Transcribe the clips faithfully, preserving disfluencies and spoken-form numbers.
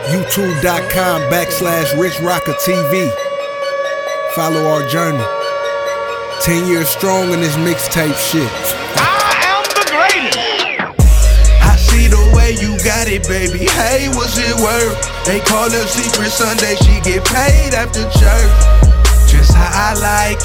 YouTube.com backslash Rich Rocker T V. Follow our journey. Ten years strong in this mixtape shit. I am the greatest. I see the way you got it, baby. Hey, what's it worth? They call her Secret Sunday. She get paid after church. Just how I like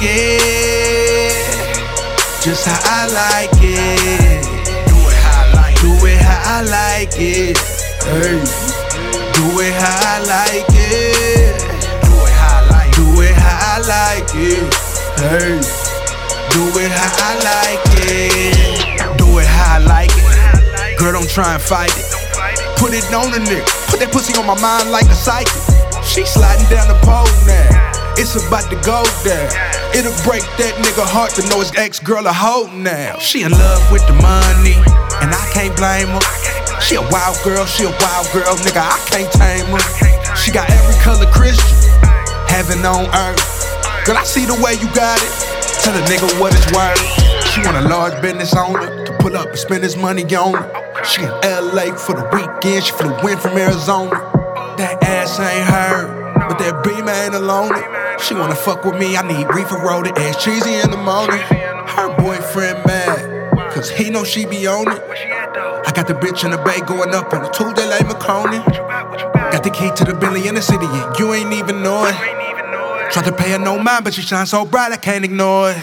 it. Just how I like it. Do it how I like it. Do it how I like it. Hey. Do it how I like it. Do it how I like it. Do it how I like it. Hey. Do it how I like it. Do it how I like it. Girl, don't try and fight it. Put it on the nigga. Put that pussy on my mind like a psychic. She sliding down the pole now. It's about to go there. It'll break that nigga heart to know his ex-girl a hoe now. She in love with the money, and I can't blame her. She a wild girl, she a wild girl, nigga, I can't tame her. She got every color Christian, heaven on earth. Girl, I see the way you got it. Tell a nigga what it's worth. She want a large business owner to pull up and spend his money on her. She in L A for the weekend, she flew in from Arizona. That ass ain't her, but that beam ain't alone. She wanna fuck with me, I need reefer rolled, ass cheesy in the morning. Her boyfriend mad, cause he know she be on it. I got the bitch in the bay going up on a Tuesday like Maconi. Got the key to the Bentley in the city and you ain't even know it. Tried to pay her no mind, but she shine so bright I can't ignore it.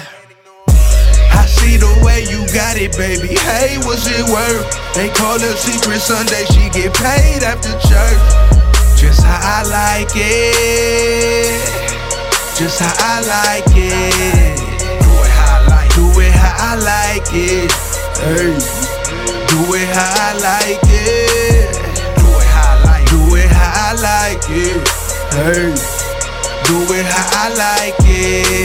I see the way you got it, baby. Hey, what's it worth? They call her Secret Sunday, she get paid after church. Just how I like it. Just how I like it. Do it how I like it. Do it how I like it. Hey. Do it how I like it. Do it how I like it. Do it how I like it. Hey. Do it how I like it.